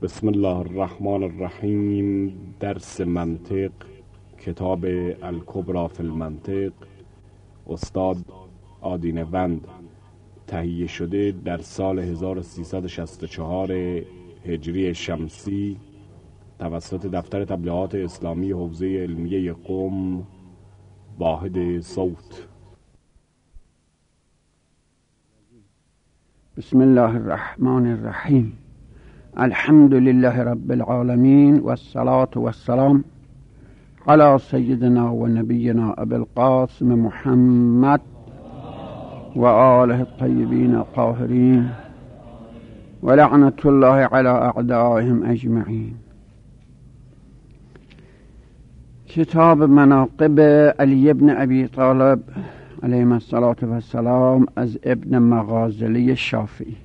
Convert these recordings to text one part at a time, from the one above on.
بسم الله الرحمن الرحیم. درس منطق، کتاب الکبری فی المنطق، استاد آدینوند، تهیه شده در سال 1364 هجری شمسی توسط دفتر تبلیغات اسلامی حوزه علمیه قم، واحد صوت. بسم الله الرحمن الرحیم. الحمد لله رب العالمین والصلاة والسلام علی سیدنا و نبینا ابی القاسم محمد و آله الطیبین الطاهرین و لعنت الله علی اعدائهم اجمعین. کتاب مناقب علی بن ابی طالب علیه الصلاة والسلام از ابن مغازلی شافعی.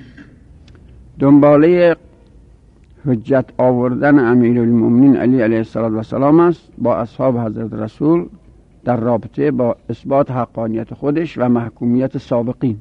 دنباله حجت آوردن امیرالمومنین علی علیه السلام است با اصحاب حضرت رسول در رابطه با اثبات حقانیت خودش و محکومیت سابقین.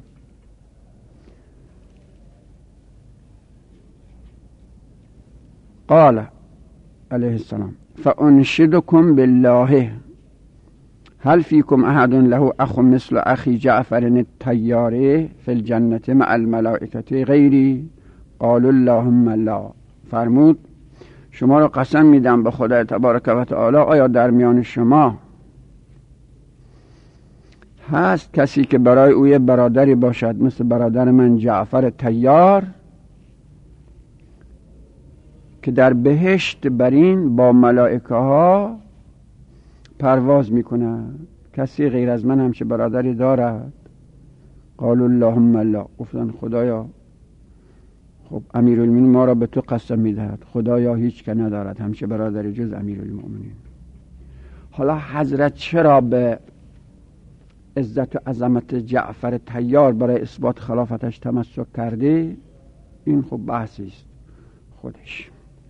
قال علیه السلام: فانشدکم بالله هل فیکم احد له اخ مثل اخی جعفر الطیار فی الجنة مع الملائکة غیری؟ قالوا اللهم لا. فرمود: شما را قسم میدم به خدای تبارک و تعالی، آیا در میان شما هست کسی که برای او یه برادری باشد مثل برادر من جعفر طیار که در بهشت برین با ملائکه ها پرواز میکنه؟ کسی غیر از من همچه برادری دارد؟ قالوا اللهم لا. گفتن خدایا، خب امیرالمومنین ما را به تو قسم میدهد، خدایا هیچ که ندارد همچه برادری جز امیرالمومنین. حالا حضرت چرا به عزت و عظمت جعفر طیار برای اثبات خلافتش تمسک کرده؟ این خب بحثی است خودش.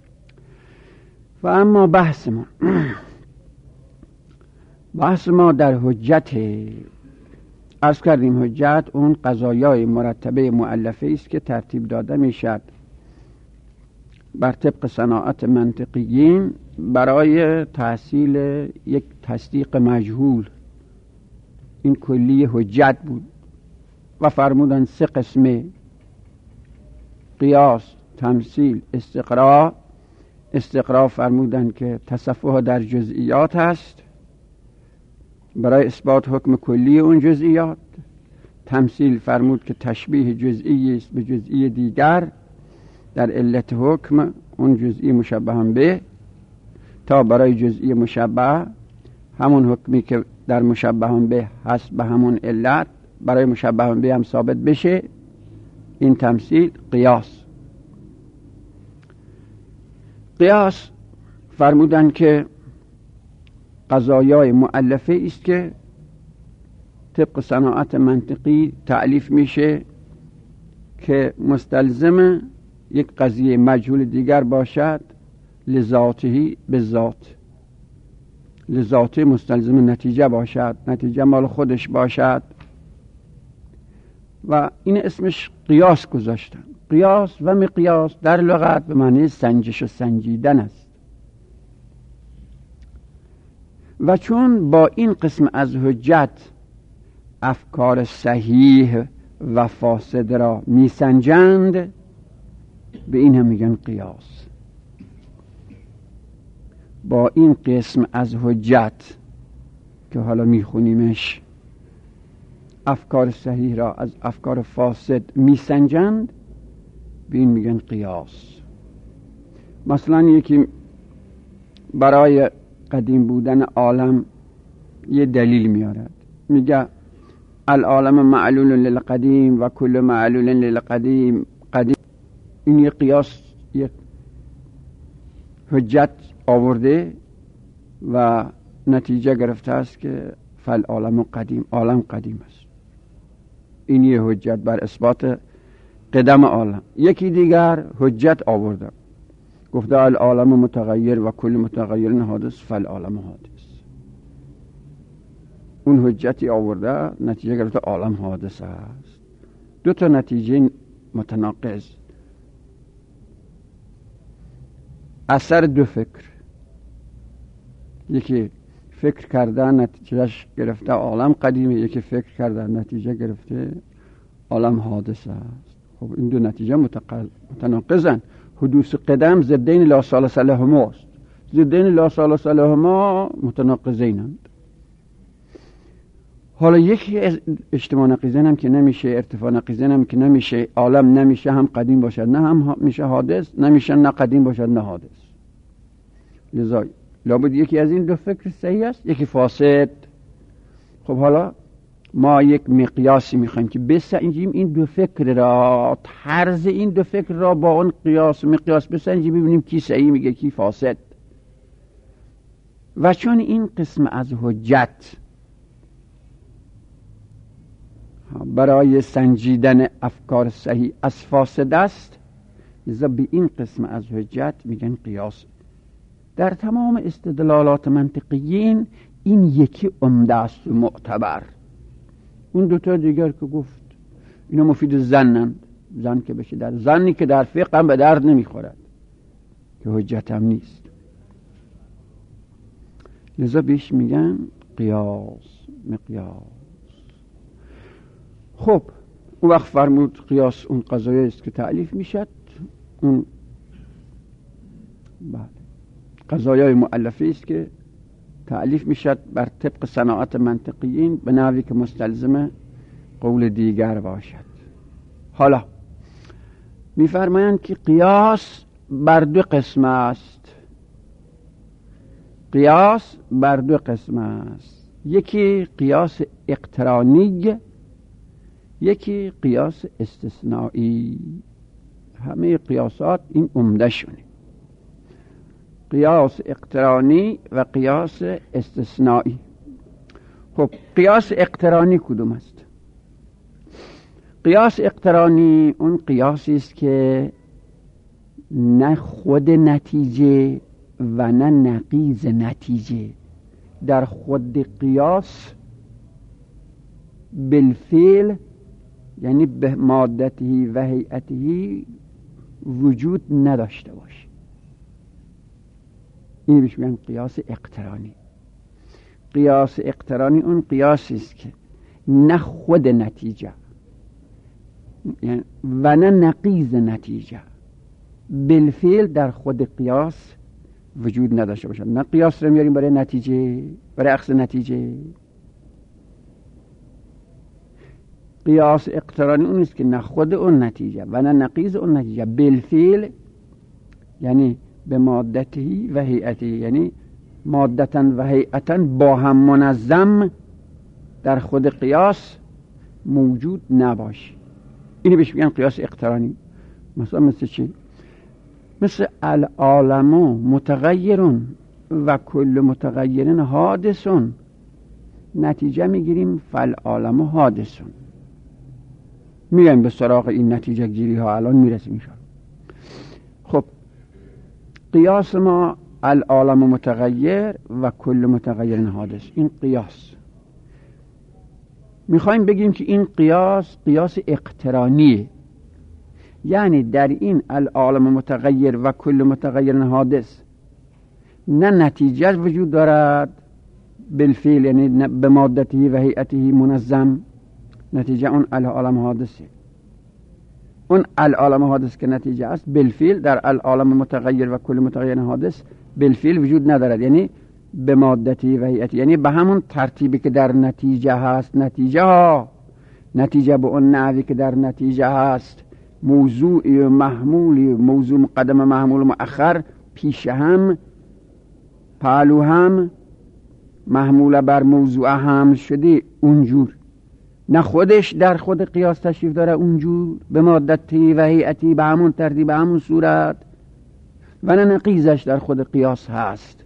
و اما بحث ما در حجت. عرض کردیم حجت اون قضایای مرتبه مؤلفه است که ترتیب داده میشد بر طبق صناعت منطقیین برای تحصیل یک تصدیق مجهول. این کلی حجت بود و فرمودن 3 قسمه: قیاس، تمثیل، استقراء. استقراء فرمودن که تصفح در جزئیات است برای اثبات حکم کلی اون جزئیات. تمثیل فرمود که تشبیه جزئی است به جزئی دیگر در علت حکم اون جزئی مشبه به، تا برای جزئی مشبه همون حکمی که در مشبه به هست به همون علت برای مشبه به هم ثابت بشه. این تمثیل. قیاس فرمودن که قضایای مؤلفه است که طبق صناعت منطقی تعلیف میشه که مستلزم یک قضیه مجهول دیگر باشد لذاته به ذات، لذاته مستلزم نتیجه باشد، نتیجه مال خودش باشد و این اسمش قیاس گذاشتن. قیاس و مقیاس در لغت به معنی سنجش و سنجیدن است. و چون با این قسم از حجت افکار صحیح و فاسد را میسنجند، به این هم میگن قیاس. با این قسم از حجت که حالا میخونیمش افکار صحیح را از افکار فاسد میسنجند، به این میگن قیاس. مثلا یکی برای قدیم بودن عالم یه دلیل میارد، میگه العالم معلول للقدیم و کل معلول للقدیم قدیم. این یه قیاس، یه حجت آورده و نتیجه گرفته است که فالعالم قدیم، عالم قدیم است. این یه حجت بر اثبات قدم عالم. یکی دیگر حجت آورده، گفته العالم متغیر و کل متغیر حادث فالعالم حادث. اون حجتی آورده، نتیجه گرفته عالم حادث است. 2 تا نتیجه متناقض. اثر دو فکر، یکی فکر کردن نتیجهش گرفته عالم قدیمه، یکی فکر کردن نتیجه گرفته عالم حادث است. خب این دو نتیجه متناقضن. حدوث قدم ضدین لا ثالث لهما است. ضدین لا ثالث لهما متناقضینند. حالا یکی اجتماع نقیضین هم که نمیشه، ارتفاع نقیضین هم که نمیشه، عالم نمیشه هم قدیم باشد نه هم میشه حادث، نمیشه نه قدیم باشد نه حادث. لذا لابد یکی از این دو فکر صحیح است، یکی فاسد. خب حالا ما یک مقیاسی میخوایم که بسنجیم این دو فکر را، طرز این دو فکر را با اون مقیاس بسنجیم، ببینیم کی صحیح میگه کی فاسد. و چون این قسم از حجت برای سنجیدن افکار صحیح از فاسد است، لذا به این قسم از حجت میگن قیاس. در تمام استدلالات منطقیین این یکی عمده است و معتبر. اون دوتا دیگر که گفت اینا مفید زنند، زن که بشه در زنی که در فقه هم به درد نمیخورد که حجت هم نیست، لذا بهش میگن قیاس، مقیاس. خب اون وقت فرمود قیاس اون قضایی است که تعلیف میشد، اون قضایای مؤلفه است که تعلیف میشد بر طبق صناعت منطقیین به نحوی که مستلزم قول دیگر باشد. حالا میفرمایند که قیاس بر دو قسم است. قیاس بر دو قسم است، یکی قیاس اقترانی، یکی قیاس استثنایی. همه قیاسات این عمده شونه، قیاس اقترانی و قیاس استثنایی. خب قیاس اقترانی کدوم است؟ قیاس اقترانی اون قیاسی است که نه خود نتیجه و نه نقیض نتیجه در خود قیاس بالفعل، یعنی به مادته و هیئته وجود نداشته باشه. این بهش میگن قیاس اقترانی. قیاس اقترانی اون قیاسی است که نه خود نتیجه و نه نقیض نتیجه بالفعل در خود قیاس وجود نداشته باشه. نه قیاس رو میاریم برای نتیجه، برای اخذ نتیجه. قیاس اقترانی اون است که نه خود اون نتیجه و نه نقیض اون نتیجه بالفعل، یعنی به مادته و هیئته، یعنی مادتا و هیئتا با هم منظم در خود قیاس موجود نباشه. اینی بهش میگن قیاس اقترانی. مثل چی؟ مثل العالم متغیرون و کل متغیرن حادثون، نتیجه میگیریم فالعالم حادثون. میگیم به سراغ این نتیجه گیری ها الان میرسیم انشاءالله. خب قیاس ما العالم متغیر و کل متغیر حادث، این قیاس. میخوایم بگیم که این قیاس اقترانیه، یعنی در این العالم متغیر و کل متغیر حادث نه نتیجه وجود دارد بالفعل، یعنی به مادته و هیئته منظم، نتیجه اون العالم حادثه. اون العالم حادث که نتیجه است بالفعل در العالم متغیر و کل متغیر حادث بالفعل وجود ندارد، یعنی به مادته و هیئته، یعنی به همون ترتیبی که در نتیجه هست. نتیجه به اون نحوی که در نتیجه هست، موضوعی و محمولی، موضوع مقدم محمول مؤخر، پیش هم پهلو هم محمول بر موضوع هم شده اونجور، نه خودش در خود قیاس تشریف داره اونجور به مادتی و هیئتی به همون ترتیب به همون صورت، و نه نقیضش در خود قیاس هست.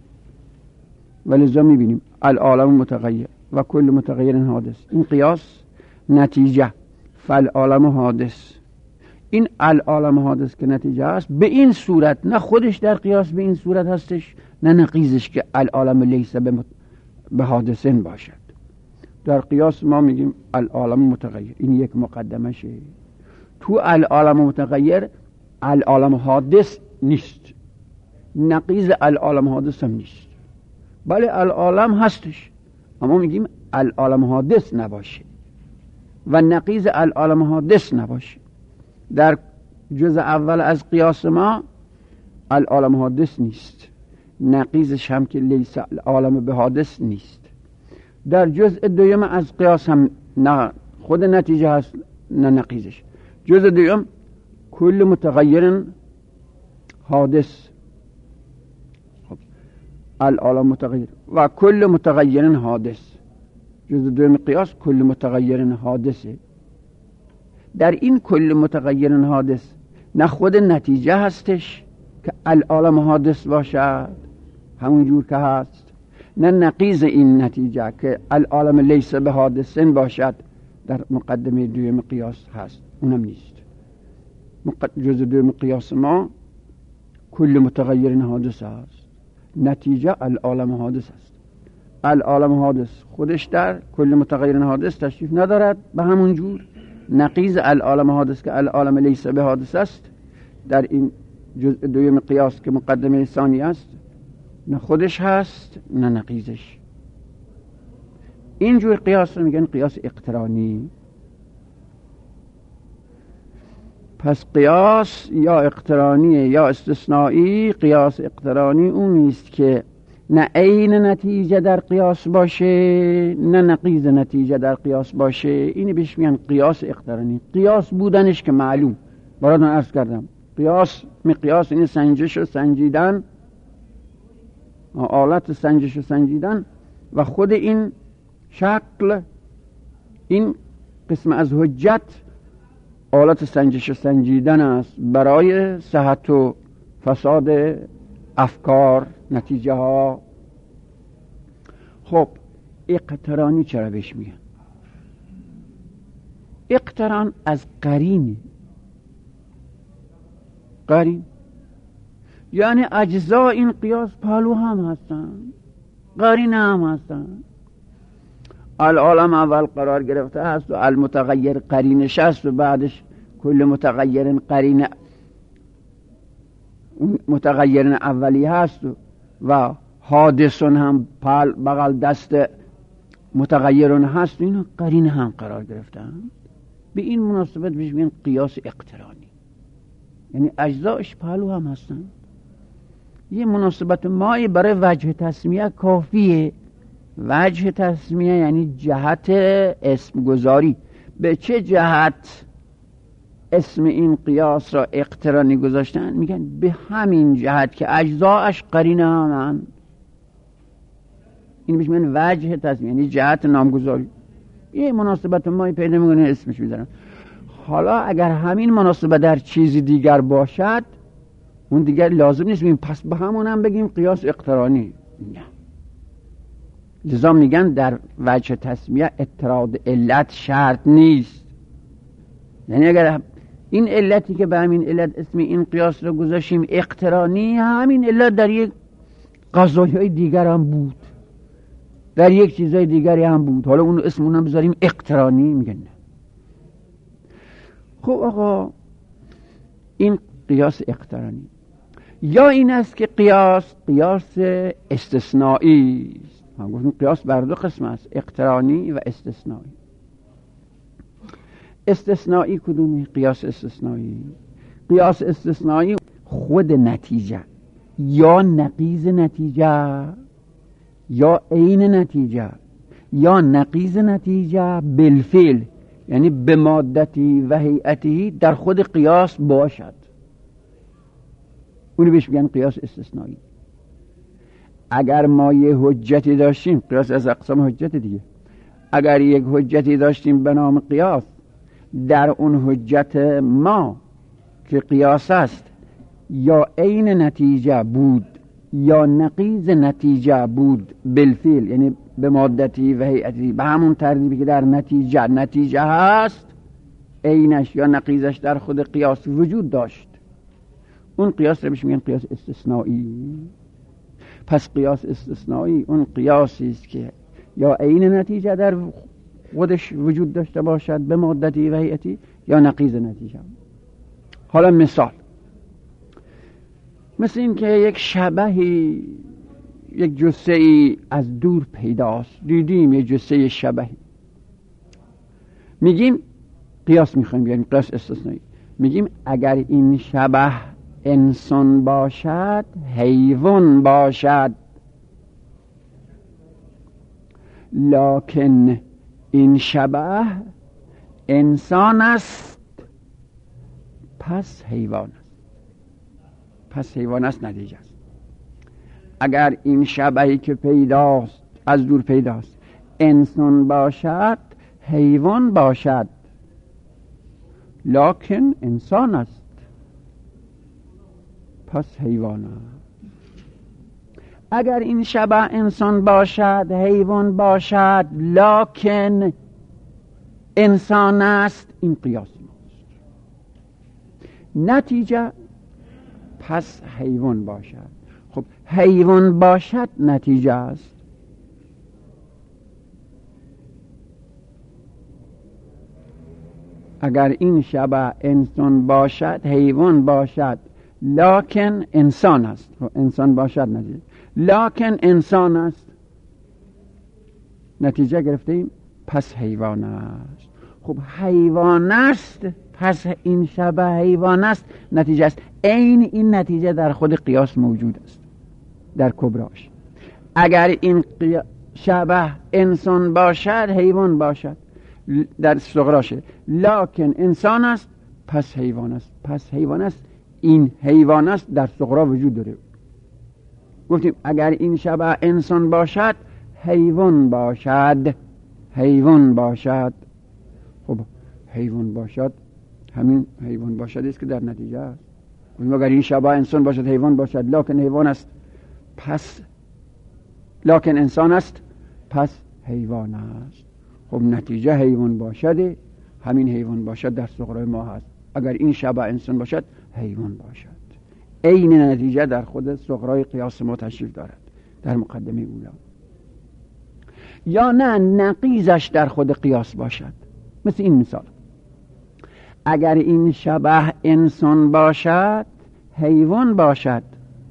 ولذا میبینیم العالم متغیر و کل متغیر حادث، این قیاس نتیجه فالعالم حادث. این العالم حادث که نتیجه است به این صورت، نه خودش در قیاس به این صورت هستش، نه نقیضش که العالم لیس به حادثین باشد. در قیاس ما میگیم العالم متغیر، این یک مقدمشه. تو العالم متغیر العالم حادث نیست، نقیض العالم حادث هم نیست. بله العالم هستش، اما میگیم العالم حادث نباشه و نقیض العالم حادث نباشه. در جزء اول از قیاس ما العالم حادث نیست، نقیضش هم که لیس العالم به حادث نیست. در جزء دوم از قیاس هم نه خود نتیجه هست نه نقیضش. جزء دوم کل متغیر حادث، خب العالم متغیر و کل متغیر حادث. جزء دوم قیاس کل متغیر حادثه. در این کل متغیر حادث نه خود نتیجه هستش که العالم حادث باشد همون جور که هست، نه نقیض این نتیجه که العالم لیس به حادثن باشد در مقدمه دوم قیاس هست، اونم نیست. جزء دوم قیاس ما کل متغیر حادث هست، نتیجه العالم حادث است. العالم حادث خودش در کل متغیر حادث تشریف ندارد، به همون جور نقیض العالم حادث که العالم لیس به حادث است در این جزء دوم قیاس که مقدمه ثانی است نه خودش هست نه نقیضش. اینجور قیاس رو میگن قیاس اقترانی. پس قیاس یا اقترانی یا استثنایی. قیاس اقترانی اون نیست که نه عین نتیجه در قیاس باشه نه نقیض نتیجه در قیاس باشه، اینی بهش میگن قیاس اقترانی. قیاس بودنش که معلوم، براتون عرض کردم مقیاس این سنجش و سنجیدن، آلت سنجش و سنجیدن و خود این شکل، این قسم از حجت آلت سنجش و سنجیدن است برای صحت و فساد افکار، نتیجه ها. خب اقترانی چرا بهش میگن؟ اقتران از قرین یعنی اجزا این قیاس پهلو هم هستن، قرین هم هستن. العالم اول قرار گرفته هست و المتغیر قرینش هست و بعدش کل متغیر قرین متغیر اولی هست و حادثون هم بغل دست متغیرون هست، اینو قرین هم قرار گرفتن. به این مناسبت بهش میگن قیاس اقترانی، یعنی اجزایش پهلو هم هستن. یه مناسبت مایی برای وجه تسمیه کافیه. وجه تسمیه یعنی جهت اسم گذاری. به چه جهت اسم این قیاس را اقترانی گذاشتن؟ میگن به همین جهت که اجزاش قرینه همن. این بهش میگن وجه تسمیه، یعنی جهت نامگذاری. یه مناسبت مایی پیدا میکنه اسمش میذارن. حالا اگر همین مناسبت در چیزی دیگر باشد اون دیگر لازم نیست بگیم پس به همون هم بگیم قیاس اقترانی. نه، لذا میگن در وجه تسمیه اطراد علت شرط نیست. یعنی اگر این علتی که به همین علت اسم این قیاس رو گذاشیم اقترانی، همین علت در یک قضایای دیگر هم بود، در یک چیزای دیگری هم بود، حالا اون اسم اونم بذاریم اقترانی. میگن نه. خب آقا این قیاس اقترانی. یا این است که قیاس استثنایی است. ما گفتیم قیاس بر دو قسم است، اقترانی و استثنایی. استثنایی کدومی؟ قیاس استثنایی خود نتیجه یا نقیض نتیجه یا عین نتیجه یا نقیض نتیجه بالفعل، یعنی به مادتی و هیئتی در خود قیاس باشد، اونو بهش میگن قیاس استثنایی. اگر ما یه حجتی داشتیم، قیاس از اقسام حجت دیگه، اگر یک حجتی داشتیم به نام قیاس، در اون حجت ما که قیاس است یا عین نتیجه بود یا نقیض نتیجه بود بالفعل، یعنی به مادتی و هیئتی، به همون ترتیبی که در نتیجه هست عینش یا نقیضش در خود قیاس وجود داشت، اون قیاس رو بهش میگن قیاس استثنایی. پس قیاس استثنایی اون قیاسی است که یا عین نتیجه در خودش وجود داشته باشد به مادتی و هیئتی یا نقیض نتیجه. حالا مثل این که یک شبحی، یک جثه‌ای از دور پیداست، دیدیم یک جثه شبحی، میگیم قیاس میخوایم بیاریم، قیاس استثنایی، میگیم اگر این شبح انسان باشد حیوان باشد، لکن این شبح انسان است پس حیوان است. پس حیوان است نتیجه است. اگر این شبحی که پیداست، از دور پیداست، انسان باشد حیوان باشد، لکن انسان است پس حیوان است. اگر این شبح انسان باشد حیوان باشد لکن انسان است، این قیاس ماست. نتیجه پس حیوان باشد. خب حیوان باشد نتیجه است. اگر این شبح انسان باشد حیوان باشد لکن انسان است، انسان باشد نتیجه، لکن انسان است نتیجه گرفتیم پس حیوان است. خب حیوان است پس این شبح حیوان است نتیجه است. عین این نتیجه در خود قیاس موجود است در کبراش. اگر این شبح انسان باشد حیوان باشد در صغراشه، لکن انسان است پس حیوان است. پس حیوان است، این حیوان است در صغرا وجود داره. گفتیم اگر این شبح انسان باشد حیوان باشد، حیوان باشد. خب حیوان باشد همین حیوان باشد است که در نتیجه است. گفتیم اگر این شبح انسان باشد حیوان باشد لکن حیوان است پس، لکن انسان است پس حیوان است. خب نتیجه حیوان باشد، همین حیوان باشد در صغرای ما هست. اگر این شبح انسان باشد حیوان باشد. عین نتیجه در خود صغرای قیاس ما تشریف دارد در مقدمه اولا. یا نه نقیضش در خود قیاس باشد. مثل این مثال، اگر این شبح انسان باشد حیوان باشد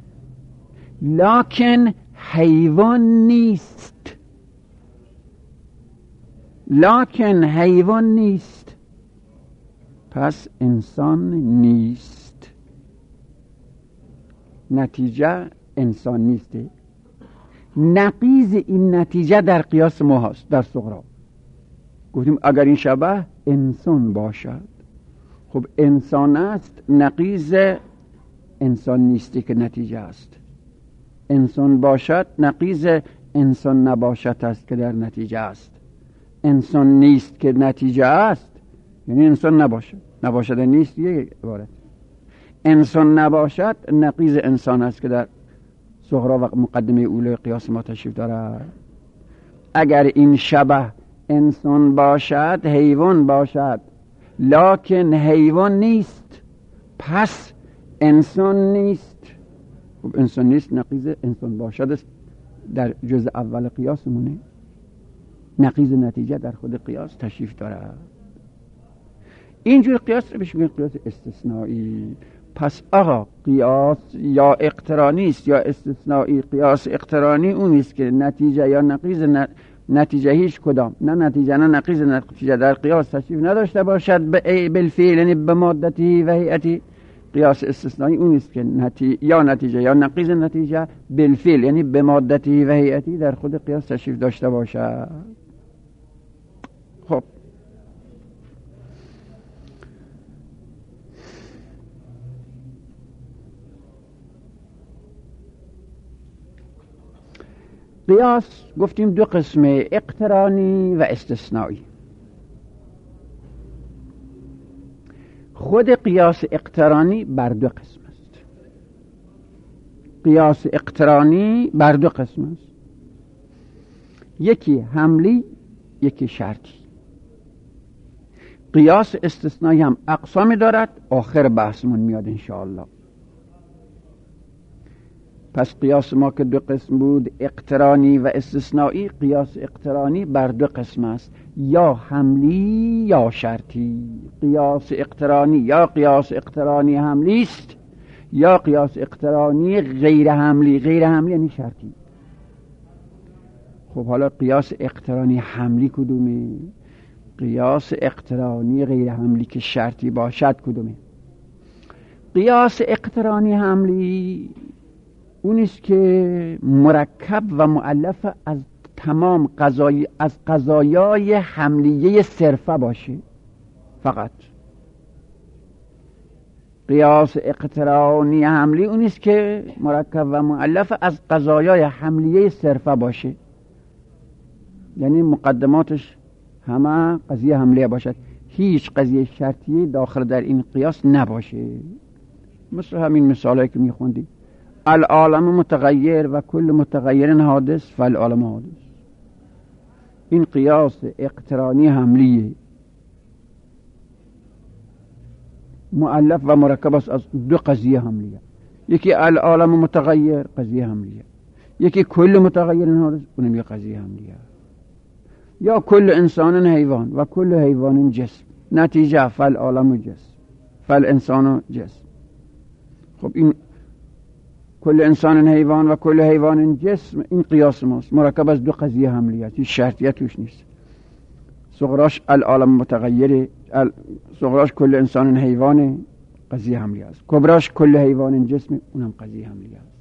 لکن حیوان نیست، لکن حیوان نیست پس انسان نیست. نتیجه انسان نیسته. نقیض این نتیجه در قیاس ما هست در صغرا. گفتیم اگر این شبح انسان باشد، خب انسان است نقیض انسان نیستی که نتیجه است. انسان باشد نقیض انسان نباشد است که در نتیجه است. انسان نیست که نتیجه است، یعنی انسان نباشد. نباشد نیست یک عبارت. انسان نباشد نقیض انسان است که در صغرا و مقدمه اولی قیاس ما تشریف دارد. اگر این شبح انسان باشد حیوان باشد لکن حیوان نیست پس انسان نیست. خب انسان نیست نقیض انسان باشد است در جزء اول قیاسمونه. نقیض نتیجه در خود قیاس تشریف دارد. اینجور قیاس رو بهش میگن قیاس استثنایی. پس آقا قیاس یا اقترانی است یا استثنایی. قیاس اقترانی اون است که نتیجه یا نقیض نتیجه هیچ کدام، نه نتیجه نه نقیض نتیجه در قیاس تشریف نداشته باشد بالفعل، یعنی به مادتی و هیئتی. قیاس استثنایی اون است که یا نتیجه یا نقیض نتیجه بالفعل، یعنی به مادتی و هیئتی در خود قیاس تشریف داشته باشد. خب قیاس گفتیم دو قسمه، اقترانی و استثنایی. خود قیاس اقترانی بر دو قسم است. قیاس اقترانی بر دو قسم است، یکی حملی یکی شرطی. قیاس استثنایی هم اقسامی دارد، آخر بحثمون میاد انشاءالله. پس قیاس ما که دو قسم بود، اقترانی و استثنایی، قیاس اقترانی بر دو قسم است، یا حملی یا شرطی. قیاس اقترانی یا قیاس اقترانی حملی است یا قیاس اقترانی غیر حملی. غیر حملی یعنی شرطی. خب حالا قیاس اقترانی حملی کدومه؟ قیاس اقترانی غیر حملی که شرطی باشد کدومه؟ قیاس اقترانی حملی اونیست که مرکب و مؤلف از تمام قضایای حملیه صرفه باشه فقط. قیاس اقترانی حملی اونیست که مرکب و مؤلف از قضایای حملیه صرفه باشه، یعنی مقدماتش همه قضیه حملیه باشد، هیچ قضیه شرطی داخل در این قیاس نباشه. مثل همین مثالایی که میخوندی، العالم متغیر و کل متغیر حادث فالعالم حادث. این قیاس اقترانی حملیه، مؤلف و مرکب است از دو قضیه حملیه. یکی العالم متغیر قضیه حملیه، یکی کل متغیر حادث اونم یه قضیه حملیه. یا کل انسان حیوان و کل حیوان جسم، نتیجه فالعالم جسم فالانسان جسم. خب این کل انسان حیوان و کل حیوان جسم این قیاس ماست، مرکب از دو قضیه حملیه، هیچ شرطیت توش نیست. صغراش العالم متغیر، صغراش کل انسان حیوان قضیه حملیه است، کبراش کل حیوان جسم اونم قضیه حملیه است.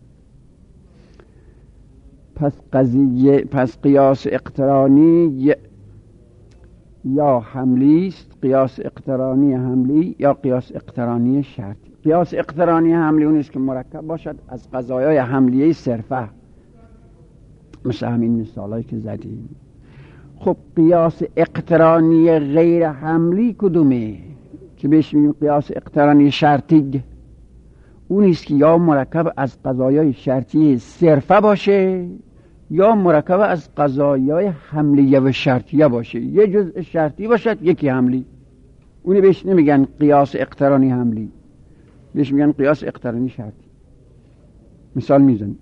پس قیاس اقترانی یا حملی است، قیاس اقترانی حملی یا قیاس اقترانی شرطی. قیاس اقترانی حملی اون است که مرکب باشد از قضایای حملیه صرفه، مثل همین مثالایی که زدیم. خب قیاس اقترانی غیر حملی کدومه که بهش میگیم قیاس اقترانی شرطی؟ اون است که یا مرکب از قضایای شرطی صرفه باشه یا مرکب از قضایای حملیه و شرطیه باشه، یه جزء شرطی باشد یکی حملی. اونی بهش نمیگن قیاس اقترانی حملی، بهش میگن قیاس اقترانی شرطی. مثال میزنیم.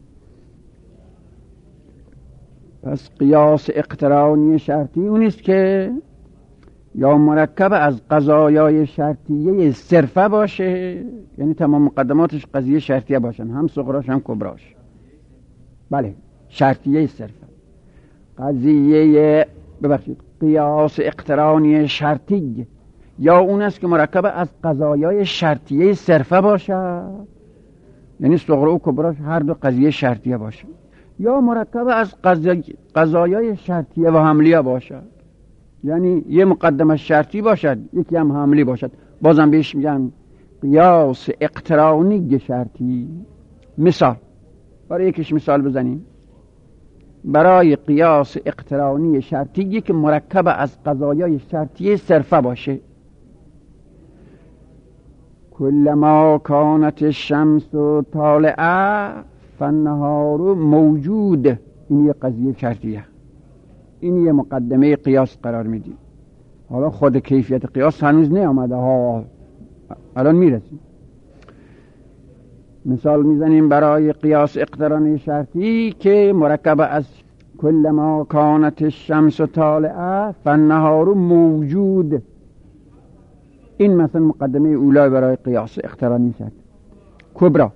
پس قیاس اقترانی شرطی اونیست که یا مرکب از قضایای شرطیه صرفه باشه، یعنی تمام مقدماتش قضیه شرطیه باشن، هم صغراش هم کبراش. بله، شرطیه صرفه. قیاس اقترانی شرطی یا اون است که مرکب از قضایای شرطیه صرفه باشد، یعنی صغرا و کبراش هر دو قضیه شرطیه باشد، یا مرکب از قضایای شرطیه و حملیه باشد، یعنی یه مقدمه شرطی باشد یکی هم حملی باشد، بازم بهش میگن قیاس اقترانی شرطی. مثال برای یکیش مثال بزنیم. برای قیاس اقترانی شرطی که مرکب از قضایای شرطیه صرفه باشه، کلما کانت الشمس طالعه فالنهار موجود. این یه قضیه شرطیه، این یه مقدمه قیاس قرار میدیم. حالا خود کیفیت قیاس هنوز نیامده ها، الان میرسیم. مثال میزنیم برای قیاس اقترانی شرطی که مرکب از کلما کانت الشمس طالعه فالنهار موجود. این مثلا مقدمه اولی برای قیاس اقترانی شرطی. کبرا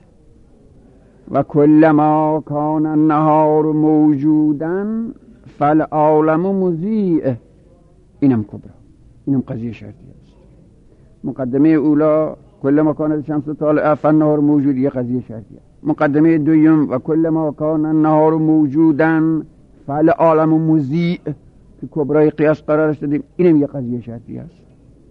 و کلما کان النهار موجودا فالعالم مضیء. اینم کبرا، اینم قضیه شرطی است. مقدمه اولا کلما کانت الشمس طالعه فالنهار موجود یه قضیه شرطی است. مقدمه دوم و کلما کان النهار موجودا فالعالم مضیء که کبرای قیاس قرارش دادیم، اینم یه قضیه شرطی است.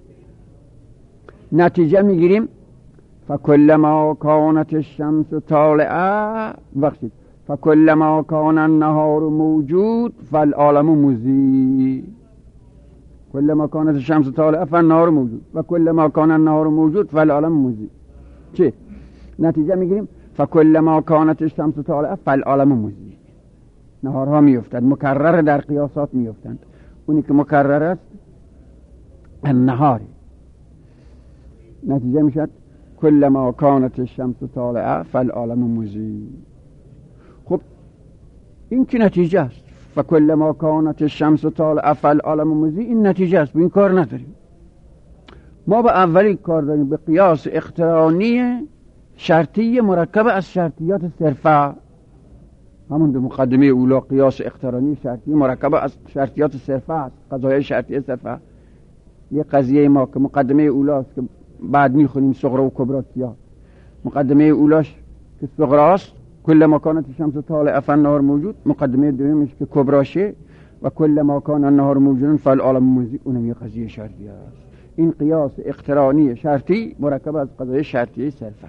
نتیجه میگیریم فکلما کانت الشمس طالعه وقتی فکلما کان النهار موجود فالعالم مضیء. کلما کانت الشمس طالعه فالنهار موجود و کلما کان النهار موجود فالعالم مضیء. چه نتیجه میگیریم؟ فکلما کانت الشمس طالعه فالعالم مضیء. نهارها میافتند، مکرر در قیاسات میافتند. اونی که مکرر است النهار. نتیجه میشد کلما کانت الشمس طالعه فالعالم مضیء. خب این که نتیجه است. فکلما کانت الشمس طالعه فالعالم مضیء، این نتیجه است، این کار نداریم. ما به اولی کار داریم، به قیاس اقترانی شرطی مرکب از شرطیات صرفه، همون به مقدمه اولا قیاس اقترانی شرطی مرکب از شرطیات صرفه است، قضایای شرطی صرفه. یه قضیه ما که مقدمه اولاست که بعد میخونیم صغرا و کبرا کیا. مقدمه اولاش که صغراست، کل ما کانت شمس طالعه فالنهار موجود. مقدمه دومش که کبراشه و کل ما کان النهار موجود فالعالم موجود، اونم یه قضیه شرطی است. این قیاس اقترانی شرطی مرکب از قضایای شرطی صرفه.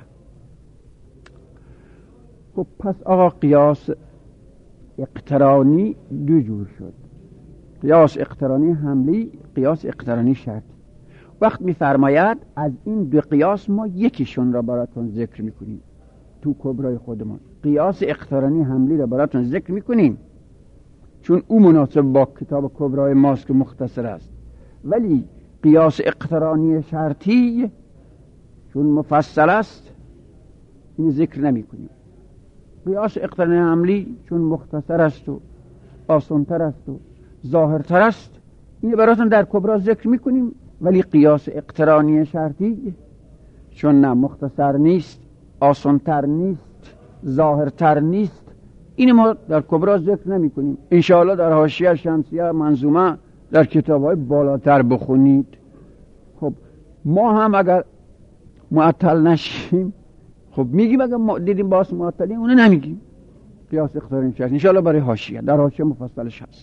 خب پس آقا قیاس اقترانی دو جور شد، قیاس اقترانی حملی، قیاس اقترانی شرطی. وقت می‌فرماید از این دو قیاس ما یکیشون را براتون ذکر میکنیم تو کبرای خودمان. قیاس اقترانی حملی را براتون ذکر میکنیم چون او مناسب با کتاب کبرای ماست که مختصر است، ولی قیاس اقترانی شرطی چون مفصل است این ذکر نمی کنیم. قیاس اقترانی حملی چون مختصر است و آسان‌تر است و ظاهرتر است این براتون در کبرا ذکر می کنیم، ولی قیاس اقترانی شرطی چون نه مختصر نیست، آسان‌تر نیست، ظاهرتر نیست، این ما در کبرا ذکر نمی کنیم. انشاءالله در حاشیه شمسیه منظومه در کتاب‌های بالاتر بخونید. خب ما هم اگر معطل نشیم خب میگیم، اگر ما دیدیم باز معطلی اونو نمیگیم. قیاس اقترانی شرطی انشاءالله برای حاشیه، در حاشیه مفصلش هست.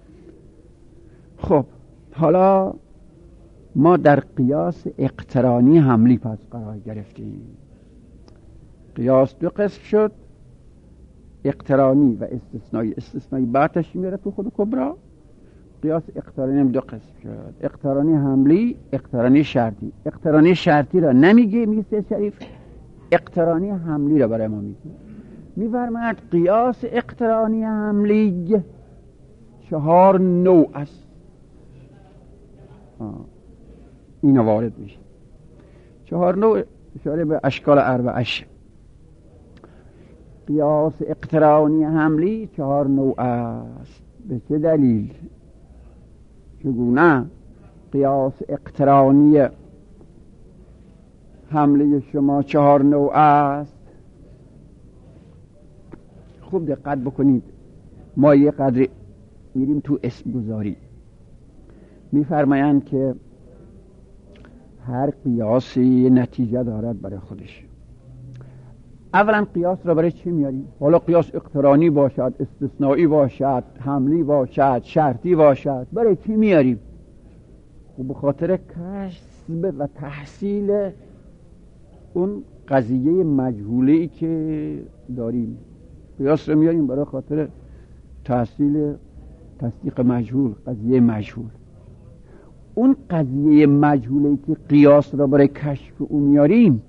خب حالا ما در قیاس اقترانی حملی پس قرار گرفتیم. قیاس دو قسم شد، اقترانی و استثنایی. استثنایی بعدش میره تو خود کبرا. قیاس اقترانی هم دو قسم شد، اقترانی حملی، اقترانی شرطی. اقترانی شرطی را نمیگه میگه شریف، اقترانی حملی را برای ما میگه. میفرماید قیاس اقترانی حملی 4 نوع است. اینا وارد میشه 4 نوع، اشاره به اشکال اربعش. قیاس اقترانی حملی 4 نوع است. به چه دلیل؟ چگونه قیاس اقترانی حمله شما 4 نوع است؟ خوب دقت بکنید. ما یه قدر میریم تو اسم گذاری. میفرمایند که هر قیاسی نتیجه دارد برای خودش. اولا قیاس را برای چی میاریم؟ حالا قیاس اقترانی باشد، استثنایی باشد، حملی باشد، شرطی باشد، برای چی میاریم؟ خب به خاطر کسب و تحصیل اون قضیه مجهوله‌ای که داریم. قیاس را میاریم برای خاطر تحصیل تصدیق مجهول، قضیه مجهول. اون قضیه مجهوله‌ای که قیاس را برای کشف اون میاریم،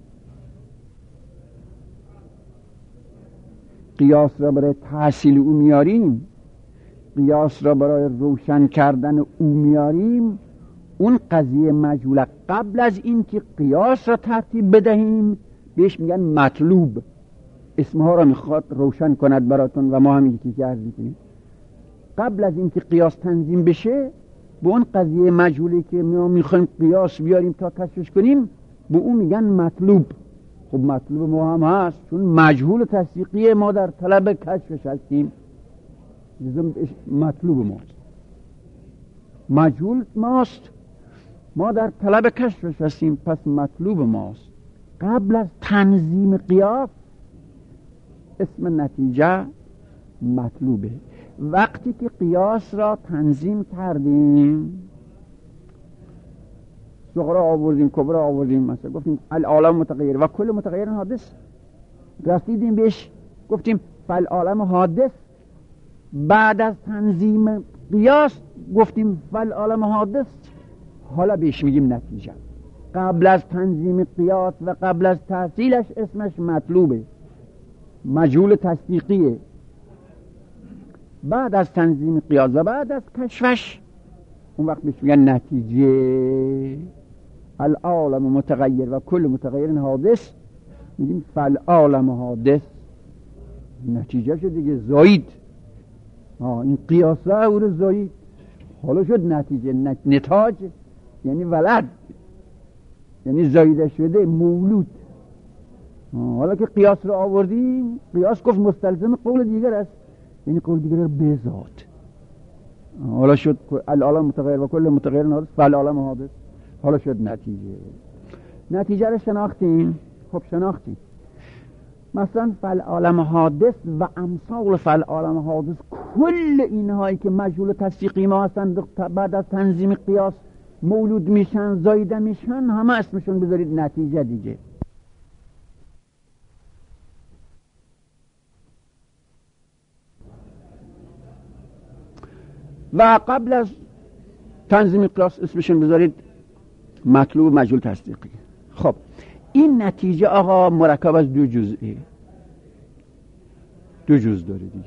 قیاس را برای تحصیل او میاریم، قیاس را برای روشن کردن او میاریم، اون قضیه مجهوله قبل از این که قیاس را ترتیب بدهیم بهش میگن مطلوب. اسمها را میخواد روشن کند براتون و ما هم یکی که عرض میکنیم. قبل از این که قیاس تنظیم بشه به اون قضیه مجهولی که ما میخوایم قیاس بیاریم تا کشفش کنیم به اون میگن مطلوب. خب مطلوب ما هم هست چون مجهول تصدیقی ما در طلب کشفش هستیم، مطلوب ماست، مجهول ماست، ما در طلب کشفش هستیم، پس مطلوب ماست. قبل از تنظیم قیاس اسم نتیجه مطلوبه. وقتی که قیاس را تنظیم کردیم، صغرا آوردیم، کبرا آوردیم، مثلا گفتیم العالم متغیر و کل متغیر حادث، رسیدیم بهش گفتیم فالعالم حادث. بعد از تنظیم قیاس گفتیم فالعالم حادث، حالا بهش میگیم نتیجه. قبل از تنظیم قیاس و قبل از تحصیلش اسمش مطلوبه، مجهول تصدیقیه. بعد از تنظیم قیاس و بعد از کشفش اون وقت بهش میگن نتیجه. العالم متغیر و کل متغیر حادث، میگیم فالعالم حادث، نتیجه شد دیگه، زاید. این قیاسه او رو زاید، حالا شد نتیجه. نتاج یعنی ولد، یعنی زایده شده، مولود. حالا که قیاس رو آوردیم، قیاس گفت مستلزم قول دیگر است، یعنی قول دیگر رو به ذات. حالا شد العالم متغیر و کل متغیر حادث فالعالم حادث. حالا شد نتیجه رو شناختیم. خب شناختیم مثلا فالعالم حادث و امثال فالعالم حادث، کل اینهایی که مجهول تصدیقی ما هستند بعد از تنظیم قیاس مولود میشن، زایده میشن، همه اسمشون بذارید نتیجه دیگه. و قبل از تنظیم قیاس اسمشون بذارید مطلوب مجهول تصدیقی. خب این نتیجه آقا مرکب از دو جزئه، دو جزء داره دیگه.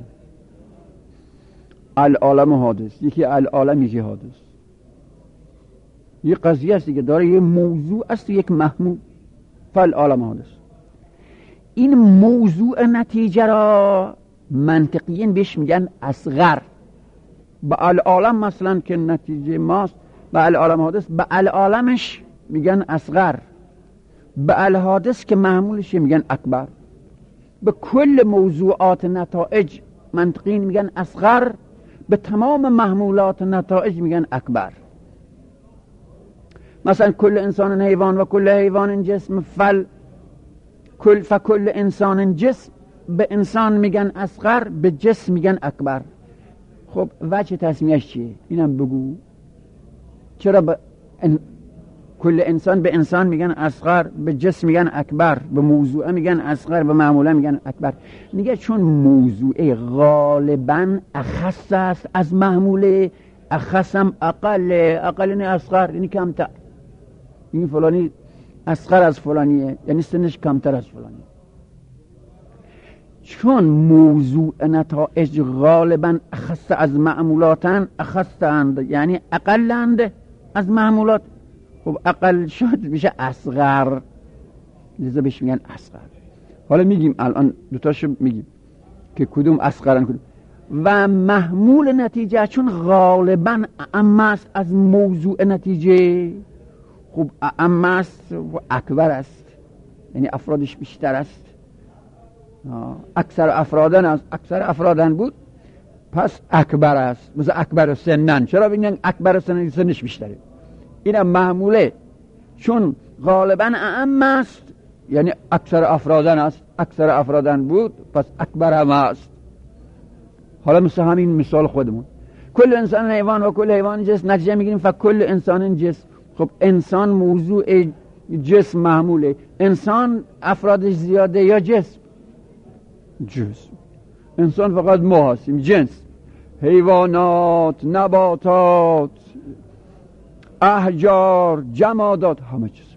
العالم حادث، یکی العالم یکی حادث. یه قضیه است دیگه، داره یه موضوع است و یک محمول. فالعالم حادث. این موضوع نتیجه را منطقیاً بهش میگن اصغر. به العالم مثلا که نتیجه ماست، به العالم حادث به العالمش میگن اصغر، به الحادث که محمولش میگن اکبر. به کل موضوعات نتائج منطقیاً میگن اصغر، به تمام محمولات نتائج میگن اکبر. مثلا کل انسان حیوان و کل حیوان جسم فکل انسان جسم، به انسان میگن اصغر، به جسم میگن اکبر. خب وجه تسمیهش چیه؟ اینم بگو. چرا کل انسان به انسان میگن اصغر، به جسم میگن اکبر، به موضوع میگن اصغر، به معموله میگن اکبر؟ میگه چون موضوع غالبا اخص است از معموله، اخصم اقل نه اصغر، یعنی کمتر. این فلانی اصغر از فلانیه، یعنی سنش کمتر از فلانیه. چون موضوع نتائج غالبا اخص از معمولاتن، اخصند یعنی اقلند از معمولات. خب اقل شد میشه اصغر، لذا بهش میگن اصغر. حالا میگیم الان دوتاشو میگیم که کدوم اصغرن کدوم. و محمول نتیجه چون غالبا اعم است از موضوع نتیجه، خب اعم است و اکبر است، یعنی افرادش بیشتر است. اکثر افرادن بود پس اکبر است. مثل اکبر سنن، چرا بگن اکبر سنن؟ سنش بیشتره. اینم محموله چون غالبا اعم است، یعنی اکثر افرادن است. اکثر افرادن بود پس اکبر هم است. حالا مثل همین مثال خودمون، کل انسان حیوان و کل حیوان جسم، نتیجه میگیریم فکل انسان جسم. خب انسان موضوع جسم محموله. انسان افرادش زیاده یا جسم؟ جسم. انسان فقط ما هستیم، جنس. حیوانات، نباتات، احجار، جمادات، همه چیز.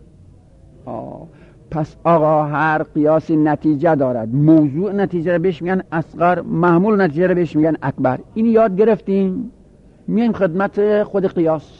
پس آقا هر قیاسی نتیجه دارد. موضوع نتیجه رو بهش میگن اصغر، محمول نتیجه رو بهش میگن اکبر. این یاد گرفتیم، میایم خدمت خود قیاس.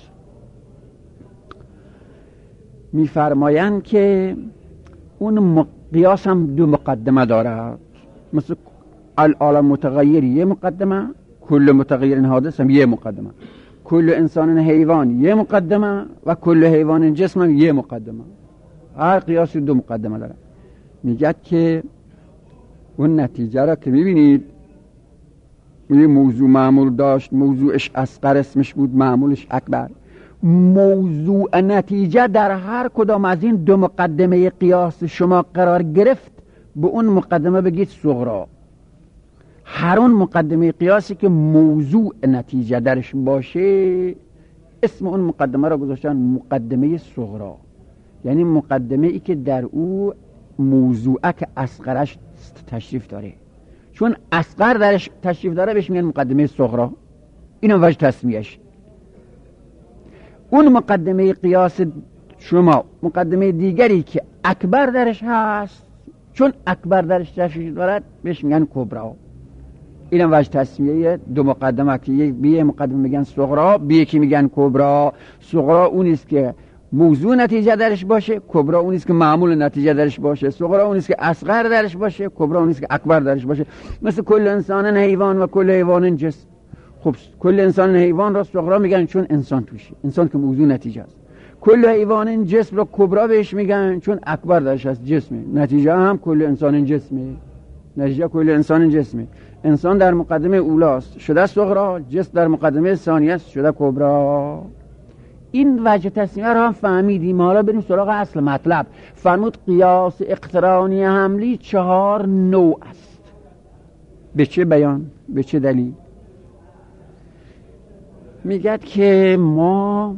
میفرمایند که اون قیاس هم دو مقدمه دارد. مثل العالم متغیر یه مقدمه، کل متغیر حادث هم یه مقدمه، کل انسان حیوان یه مقدمه و کل حیوان جسم هم یه مقدمه. هر قیاسی دو مقدمه داره. میگه که اون نتیجه را که میبینید یه موضوع معمول داشت، موضوعش اصغر اسمش بود، معمولش اکبر. موضوع نتیجه در هر کدام از این دو مقدمه قیاس شما قرار گرفت، به اون مقدمه بگید صغرا. هر اون مقدمه قیاسی که موضوع نتیجه درش باشه اسم اون مقدمه را گذاشتن مقدمه صغرا، یعنی مقدمه ای که در او موضوعه که اصغرش تشریف داره. چون اصغر درش تشریف داره بهش میگن مقدمه صغرا. اینو وجه تسمیهش. اون مقدمه قیاس شما مقدمه دیگری که اکبر درش هست، چون اکبر درش تشریف دارد بهش میگن کبرا. اینم وجه تسمیه دو مقدمه که یه مقدمه میگن صغرا، به یکی میگن کبرا. صغرا اونیست که موضوع نتیجه درش باشه، کبرا اونیست که معمول نتیجه درش باشه. صغرا اونیست که اصغر درش باشه، کبرا اونیست که اکبر درش باشه. مثل کل انسان حیوان و کل حیوان جسم. خب کل انسان حیوان را صغرا میگن چون انسان توشه، انسان که موضوع نتیجه است. کل حیوان جسم رو کبرا بهش میگن چون اکبر درش هست، جسمه. نتیجه هم کل انسان جسمه، نتیجه کل انسان جسمه. انسان در مقدمه اولاست شده صغرا، جسم در مقدمه ثانیه شده کبرا. این وجه تصمیه رو هم فهمیدیم. حالا بریم سراغ اصل مطلب. فرمود قیاس اقترانی حملی 4 نوع است. به چه بیان؟ به چه دلیل؟ میگد که ما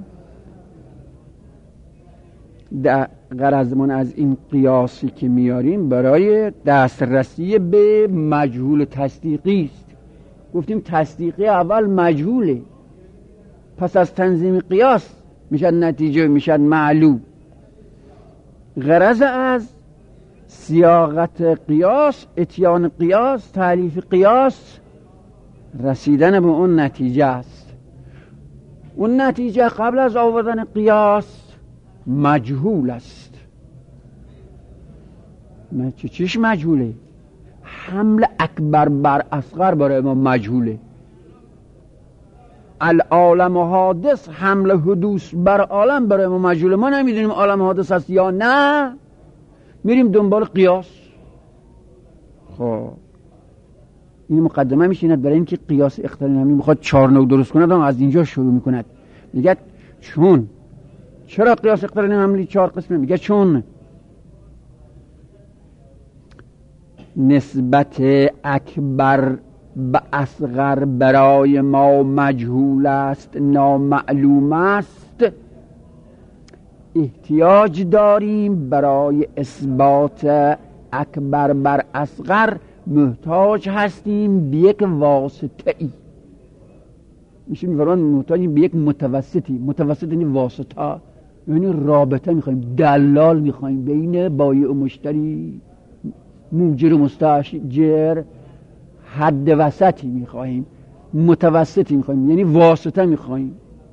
غرضمون از این قیاسی که میاریم برای دسترسی به مجهول تصدیقی است. گفتیم تصدیقی اول مجهوله، پس از تنظیم قیاس میشد نتیجه، میشد معلوم. غرض از سیاقت قیاس، اتیان قیاس، تالیف قیاس، رسیدن به اون نتیجه است. اون نتیجه قبل از آوردن قیاس مجهول است. چیش مجهوله؟ حمل اکبر بر اصغر برای ما مجهوله. العالم حادث، حمل حدوث بر عالم برای ما مجهوله. ما نمیدونیم عالم حادث است یا نه، میریم دنبال قیاس. خب این مقدمه میشیند برای اینکه قیاس اقترانی حملی میخواد 4 نوع درست کند. از اینجا شروع میکند. میگه چون چرا قیاس اقترانی حملی 4 قسمه؟ میگه چون نسبت اکبر به اصغر برای ما مجهول است، نامعلوم است. احتیاج داریم برای اثبات اکبر بر اصغر، محتاج هستیم به یک واسطه ای. میشه میفرمان محتاجیم به یک متوسطی. متوسط یعنی واسطه، یعنی رابطه میخوایم، دلال میخوایم بین بایع و مشتری، موجر و مستاجر، حد وسطی میخوایم، متوسطی میخوایم، یعنی واسطه میخوایم،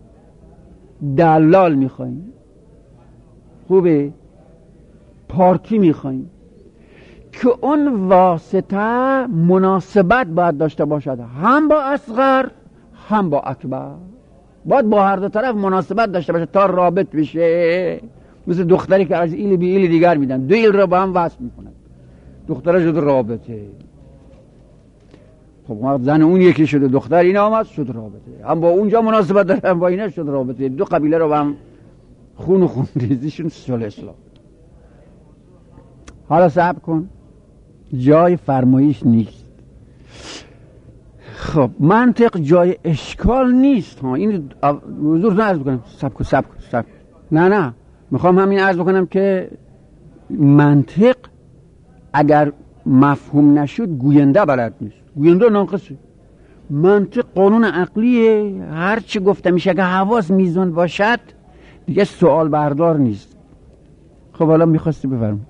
دلال میخوایم. خوبه؟ پارتی میخوایم که اون واسطه مناسبت باید داشته باشد، هم با اصغر هم با اکبر. باید با هر دو طرف مناسبت داشته باشه تا رابط بشه. مثل دختری که از ایل بی ایل دیگر میدن، 2 ایل را با هم وصل میکنن، دختره شده رابطه. خب زن اون یکی شده دختر، این آمد شد رابطه. هم با اونجا مناسبت داره هم با اینه شد رابطه. 2 قبیله رو با هم خون و خون ریزیشون صلح اسلام. حالا صبر کن، جای فرمایش نیست. خب منطق جای اشکال نیست ها. این حضور عرض بکنم. سب کن. نه میخوام همین عرض بکنم که منطق اگر مفهوم نشد گوینده بلد نیست، گوینده ناقصه. منطق قانون عقلیه، هر چی گفته میشه که حواس میزان باشد دیگه سوال بردار نیست. خب حالا میخواستی بفرم.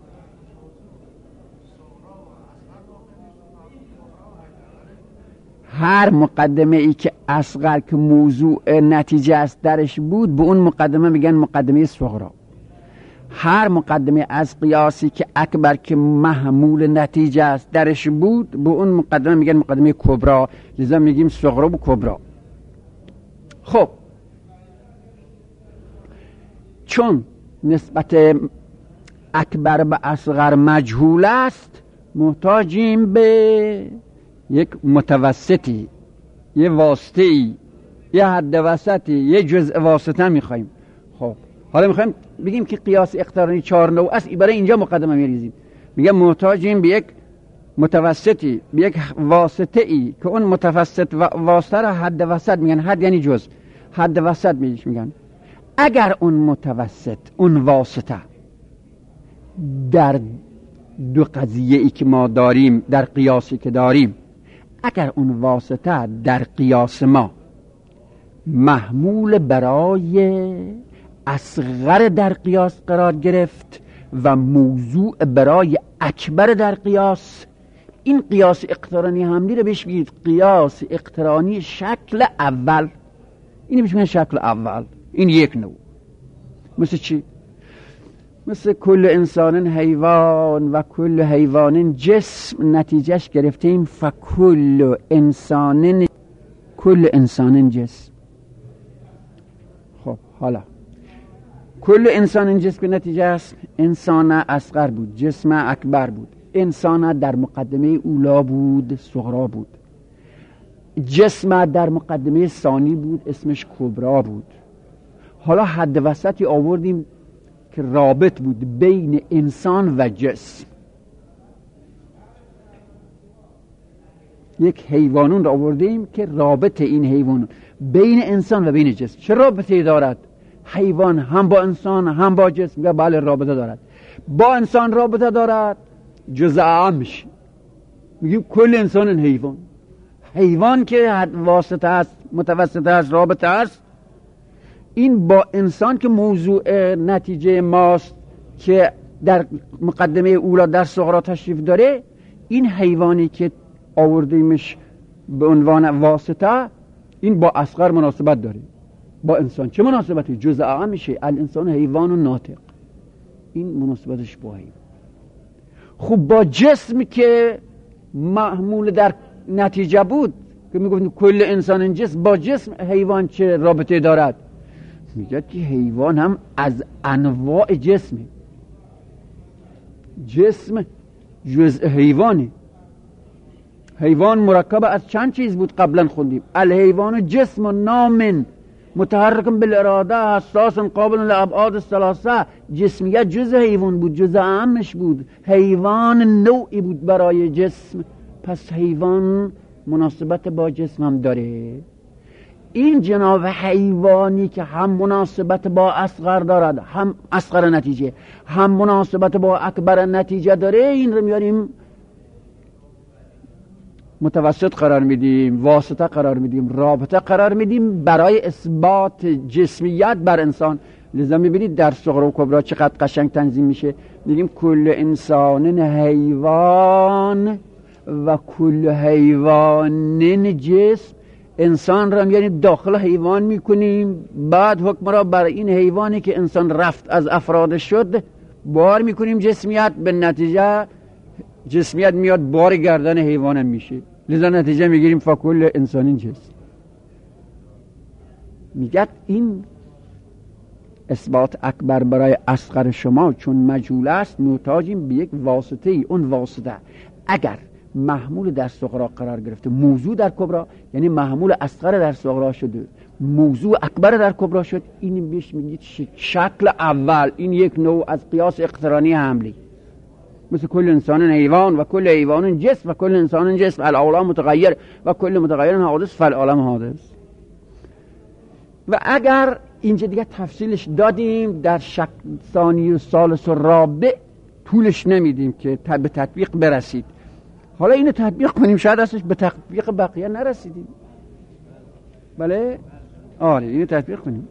هر مقدمه ای که اصغر که موضوع نتیجه است درش بود، به اون مقدمه میگن مقدمه صغرا. هر مقدمه از قیاسی که اکبر که محمول نتیجه است درش بود، به اون مقدمه میگن مقدمه کبرا. لذا میگیم صغرا و کبرا. خب چون نسبت اکبر به اصغر مجهول است، محتاجیم به یک متوسطی، یه واسطه‌ای، یه حد وسطی، یه جزء واسطه میخوایم. خب حالا میخوایم بگیم که قیاس اقترانی 4 نوع است. برای اینجا مقدمه میریزیم، میگم محتاجیم به یک متوسطی، به یک واسطه‌ای که اون متوسط و واسطه را حد وسط میگن. حد یعنی جزء، حد وسط میگن. اگر اون متوسط، اون واسطه در 2 قضیه ای که ما داریم، در قیاسی که داریم، اگر اون واسطه در قیاس ما محمول برای اصغر در قیاس قرار گرفت و موضوع برای اکبر در قیاس، این قیاس اقترانی حملی رو بهش بگید قیاس اقترانی شکل اول. اینو بهش میگن شکل اول. این یک نوع. مثل چی؟ مثل کل انسان حیوان و کل حیوان جسم، نتیجهش گرفتیم فکل انسان جسم. خب حالا کل انسان این جسم نتیجه است. انسان اصغر بود، جسم اکبر بود. انسان در مقدمه اولا بود، صغرا بود. جسم در مقدمه ثانی بود، اسمش کبرا بود. حالا حد وسطی آوردیم که رابط بود بین انسان و جسم. یک حیوانون را آوردیم که رابط این حیوان بین انسان و بین جسم چه رابطه‌ای دارد؟ حیوان هم با انسان هم با جسم یا بله رابطه دارد. با انسان رابطه دارد، جزء اعم میشه، میگیم کل انسان حیوان. حیوان که واسطه است، متوسط است، رابطه است. این با انسان که موضوع نتیجه ماست که در مقدمه اولا در صغرا تشریف داره، این حیوانی که آوردیمش به عنوان واسطه، این با اصغر مناسبت داره. با انسان چه مناسبتی؟ جزء اعم میشه، الانسان حیوان و ناطق، این مناسبتش با حیوان. خب با جسم که محمول در نتیجه بود که میگفتیم کل انسان این جسم، با جسم حیوان چه رابطه دارد؟ میگه که حیوان هم از انواع جسمه. جسم جزء حیوانه. حیوان مرکب از چند چیز بود قبلا خوندیم. الحیوان جسم و نام متحرک بالاراده حساس قابل لابعاد الثلاثه. جسمیت جزء حیوان بود، جزء اعمش بود. حیوان نوعی بود برای جسم، پس حیوان مناسبت با جسم هم داره. این جناب حیوانی که هم مناسبت با اصغر دارد، هم اصغر نتیجه، هم مناسبت با اکبر نتیجه داره، این رو میاریم متوسط قرار میدیم، واسطه قرار میدیم، رابطه قرار میدیم برای اثبات جسمیت بر انسان. لذا میبینید در صغرا و کبرا چقدر قشنگ تنظیم میشه. میگیم کل انسان حیوان و کل حیوان جسم. انسان را میاریم داخل حیوان میکنیم، بعد حکم را برای این حیوانی که انسان رفت از افراد شد بار میکنیم جسمیت، به نتیجه جسمیت میاد بار گردن حیوانم میشه. لذا نتیجه میگیریم فکل انسان جسم. میگه این اثبات اکبر برای اصغر شما چون مجهول است، محتاجیم به یک واسطه ای. اون واسطه اگر محمول در صغرا قرار گرفته، موضوع در کبرا، یعنی محمول اصغر در صغرا شده، موضوع اکبر در کبرا شد، این بهش میگید شکل اول. این یک نوع از قیاس اقترانی حملی، مثل کل انسان حیوان و کل حیوان جسم و کل انسان جسم، العالم متغیر و کل متغیر حادث فالعالم حادث. و اگر اینجا دیگه تفصیلش دادیم در ثانی و ثالث و رابع، طولش نمیدیم که به تطبیق برسید. حالا اینو تطبیق کنیم، شاید اصلش به تطبیق بقیه نرسیدیم. بله؟ آره اینو تطبیق کنیم.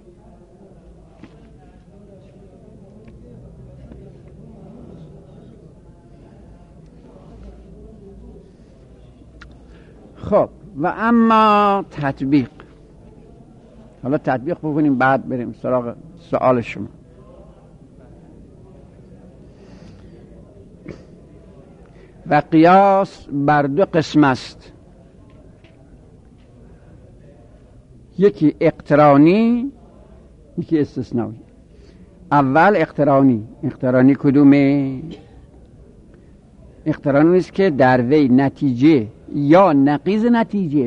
خب و اما تطبیق، حالا تطبیق بکنیم بعد بریم سراغ سوال شما. و قیاس بر دو قسم است، یکی اقترانی یکی استثنایی. اول اقترانی کدومه؟ اقترانی است که در وی نتیجه یا نقیض نتیجه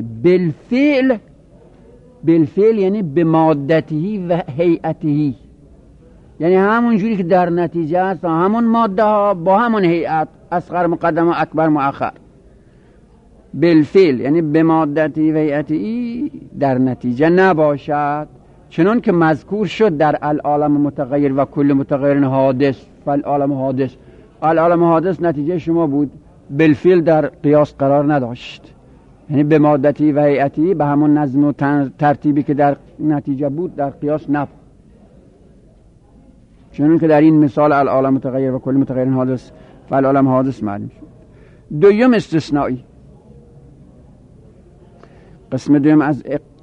بالفعل یعنی به مادتی و هیئتی، یعنی همون جوری که در نتیجه است، همون ماده ها با همون هیئت، اصغر مقدم و اکبر مؤخر. بالفعل یعنی به مادتی و هیئتی در نتیجه نباشد، چنان که مذکور شد در العالم متغیر و کل متغیر حادث فالعالم حادث. العالم حادث نتیجه شما بود، بالفعل در قیاس قرار نداشت، یعنی به مادتی و هیئتی به همون نظم و ترتیبی که در نتیجه بود در قیاس نبود، چون که در این مثال العالم متغیر و کل متغیر حادث فالعالم حادث معلوم شد. دوم استثنایی. قسم دوم از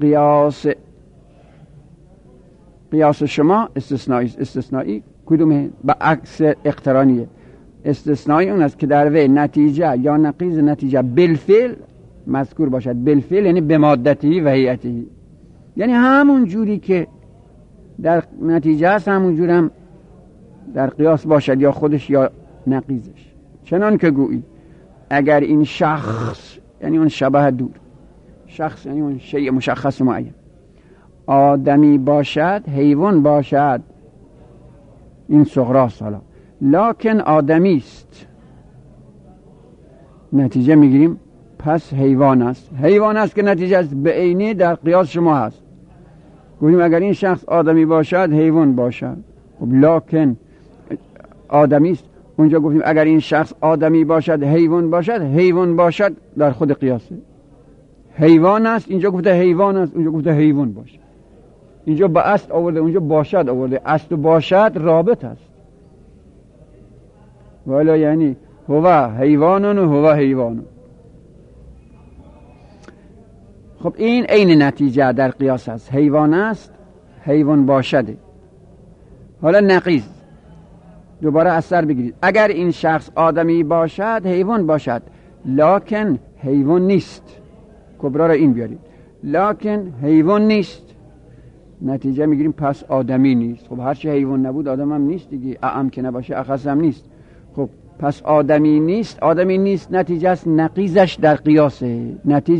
قیاس شما استثنایی کدومه؟ به عکس اقترانیه. استثنایی اون است که در وی نتیجه یا نقیض نتیجه بالفعل مذکور باشد. بالفعل یعنی به مادتی و هیئتی، یعنی همون جوری که در نتیجه هست، همونجورم در قیاس باشد، یا خودش یا نقیزش. چنان که گویی اگر این شخص، یعنی اون شبه دور، شخص یعنی اون شیء مشخص معین، آدمی باشد، حیوان باشد، این صغراست، حالا لکن آدمی است، نتیجه میگیریم پس حیوان است. حیوان است که نتیجه است به عینی در قیاس شما هست. گفتیم اگر این شخص آدمی باشد حیوان باشد، خب لکن آدمی است. اونجا گفتیم اگر این شخص آدمی باشد حیوان باشد، حیوان باشد در خود قیاسه. حیوان است، اینجا گفته حیوان است، اونجا گفته حیوان باشد. اینجا با است آورده، اونجا باشد آورده. است و باشد رابط است. والا یعنی هو حیوانون و هو حیوانون. خب این عین نتیجه در قیاس است. حیوان است، حیوان باشده. حالا نقیض دوباره از سر بگیرید. اگر این شخص آدمی باشد حیوان باشد، لکن حیوان نیست. کبرا را این بیارید، لکن حیوان نیست، نتیجه میگیریم پس آدمی نیست. خب هرچی حیوان نبود آدم هم نیست دیگه. اعم که نباشه اخص هم نیست. خب پس آدمی نیست، آدمی نیست، نتیجه است نقیزش در قیاسه.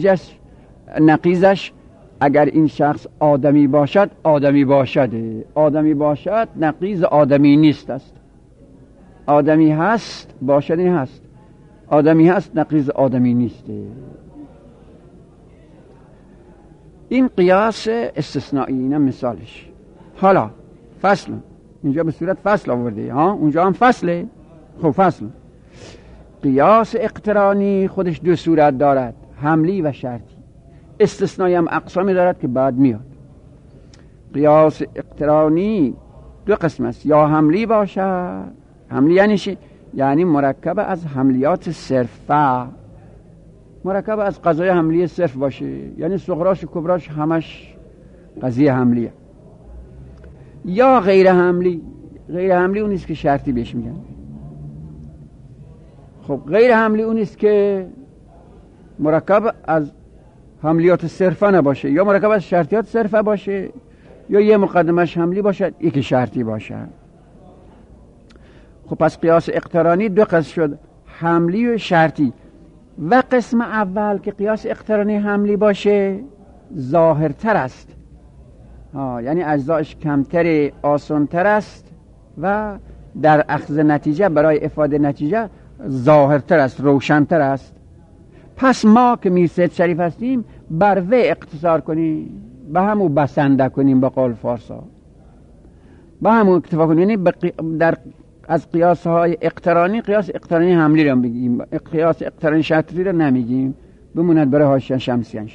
نقیزش اگر این شخص آدمی باشد آدمی باشده، آدمی باشد نقیز آدمی نیست است. آدمی هست باشدی هست، آدمی هست نقیز آدمی نیسته. این قیاس استثنایی، اینم مثالش. حالا فصل، اینجا به صورت فصل آورده ها، اونجا هم فصله. خب فصل قیاس اقترانی خودش دو صورت دارد، حملی و شرطی. استثنایی هم اقسامی دارد که بعد میاد. قیاس اقترانی دو قسم است، یا حملی باشد. حملی یعنی چی؟ یعنی مرکب از حملیات صرفه، مرکب از قضای حملی صرف باشه، یعنی صغراش و کبراش همش قضیه حملیه. یا غیر حملی. غیر حملی اون است که شرطی بهش میگن. خب غیر حملی اون است که مرکب از حملیات صرفه نباشه، یا مرکب از شرطیات صرفه باشه، یا یه مقدمش حملی باشه یکی شرطی باشه. خب پس قیاس اقترانی دو قسم شد، حملی و شرطی. و قسم اول که قیاس اقترانی حملی باشه ظاهرتر است، یعنی اجزایش کمتر، آسانتر است و در اخذ نتیجه برای افاده نتیجه ظاهرتر است، روشنتر است. پس ما که میرسید شریف هستیم بر وی اقتصار کنیم، به همو بسنده کنیم، به قول فارسا به همو اکتفا کنیم. یعنی در از قیاس های اقترانی قیاس اقترانی حملی رو بگیم، قیاس اقترانی شرطی رو نمیگیم، بموند برای حاشیه شمسیانش.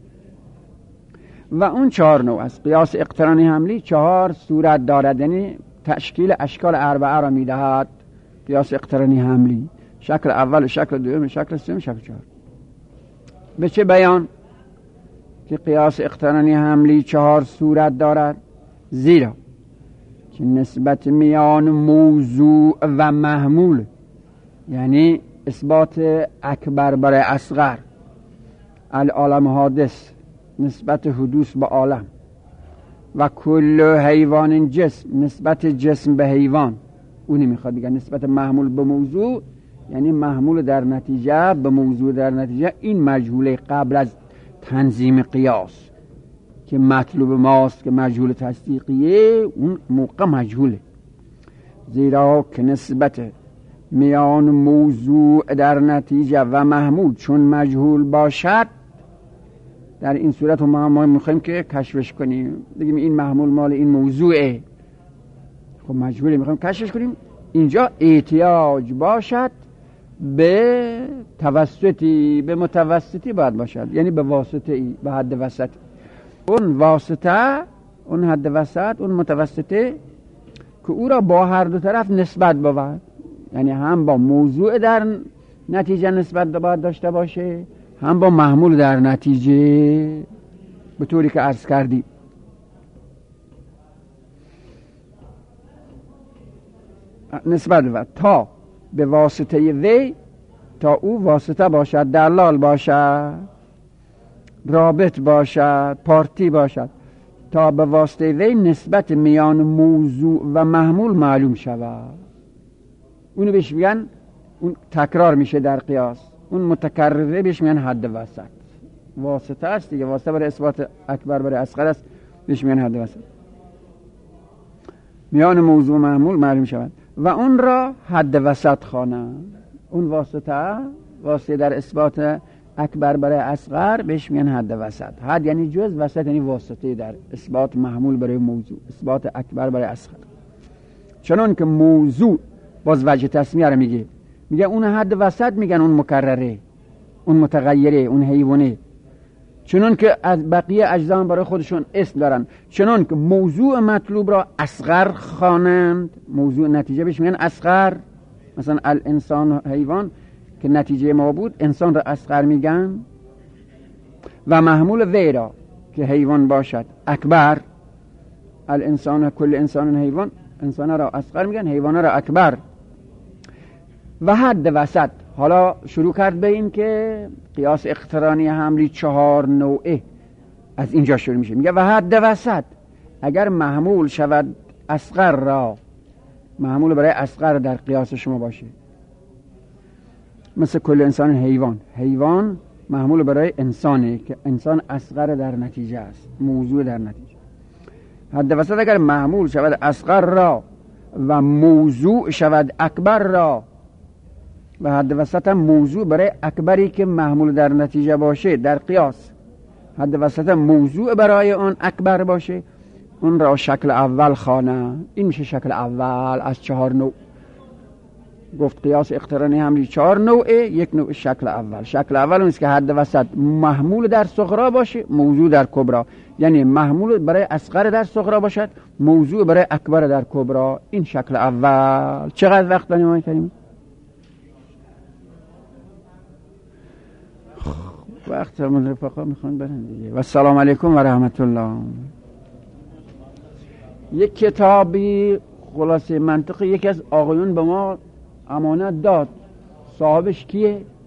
و اون 4 نوع است. قیاس اقترانی حملی 4 صورت دارد، یعنی تشکیل اشکال اربعه را میدهد. قیاس اقترانی حملی شکل اول، شکل دوم، شکل سوم، شکل 4. به چه بیان که قیاس اقترانی حملی 4 صورت دارد؟ زیرا که نسبت میان موضوع و محمول، یعنی اثبات اکبر برای اصغر، العالم حادث، نسبت حدوث به عالم، و کل حیوان جسم، نسبت جسم به حیوان، اونی میخواد بگه نسبت محمول به موضوع، یعنی محمول در نتیجه به موضوع در نتیجه. این مجهوله قبل از تنظیم قیاس که مطلوب ماست، که مجهول تصدیقیه، اون موقع مجهوله. زیرا که نسبت میان موضوع در نتیجه و محمول چون مجهول باشد، در این صورت ما میخوایم که کشفش کنیم، بگیم این محمول مال این موضوعه، خب مجهوله، میخوایم کشفش کنیم. اینجا احتیاج باشد به توسطی، به متوسطی باید باشد، یعنی به واسطه ای، به حد وسط. اون واسطه، اون حد وسط، اون متوسطه که او را با هر دو طرف نسبت بود، یعنی هم با موضوع در نتیجه نسبت باید داشته باشه، هم با محمول در نتیجه، به طوری که عرض کردی. نسبت بود تا به واسطه وی، تا او واسطه باشد، دلال باشد، رابط باشد، پارتی باشد. تا به واسطه وی نسبت میان موضوع و محمول معلوم شود. اونو بهش میگن، اون تکرار میشه در قیاس، اون متکرره بهش میگن حد وسط. واسطه است دیگه، واسطه برای اثبات اکبر برای اصغر است، بهش میگن حد وسط. میان موضوع و محمول معلوم شود و اون را حد وسط خوانند. اون واسطه در اثبات اکبر برای اصغر بهش میگن حد وسط. حد یعنی جز، وسط یعنی واسطه در اثبات محمول برای موضوع، اثبات اکبر برای اصغر. چنان که موضوع باز وجه تسمیه رو میگه اون حد وسط، میگن اون مکرره، اون متغیره، اون حیوانه. چنان که از بقیه اجزا برای خودشون اسم دارن، چنان که موضوع مطلوب را اصغر خوانند. موضوع نتیجه بهش میگن اصغر. مثلا الانسان حیوان که نتیجه ما بود، انسان را اصغر میگن. و محمول وی را که حیوان باشد اکبر. الانسان، کل انسان حیوان، انسان را اصغر میگن، حیوان را اکبر. و حد وسط، حالا شروع کرد به این که قیاس اقترانی حملی 4 نوعه از اینجا شروع میشه. میگه و حد وسط اگر محمول شود اصغر را، محمول برای اصغر در قیاس شما باشه، مثل کل انسان حیوان، حیوان محمول برای انسانه که انسان اصغر در نتیجه است، موضوع در نتیجه. حد وسط اگر محمول شود اصغر را و موضوع شود اکبر را، و حد وسط هم موضوع برای اکبری که محمول در نتیجه باشه در قیاس، حد وسط هم موضوع برای اون اکبر باشه، اون را شکل اول خوانه. این میشه شکل اول از 4 نوع. گفت قیاس اقترانی حملی 4 نوعه، یک نوع شکل اول. شکل اول اون است که حد وسط محمول در صغرا باشه، موضوع در کبرا. یعنی محمول برای اصغر در صغرا باشد، موضوع برای اکبر در کبرا. این شکل اول. چقدر وقت داریم آقای کریم؟ وقت من رفقا میخوان برن دیگه. و السلام علیکم و رحمت الله. یک کتابی خلاصه منطقی یکی از آقایون به ما امانت داد. صاحبش کیه؟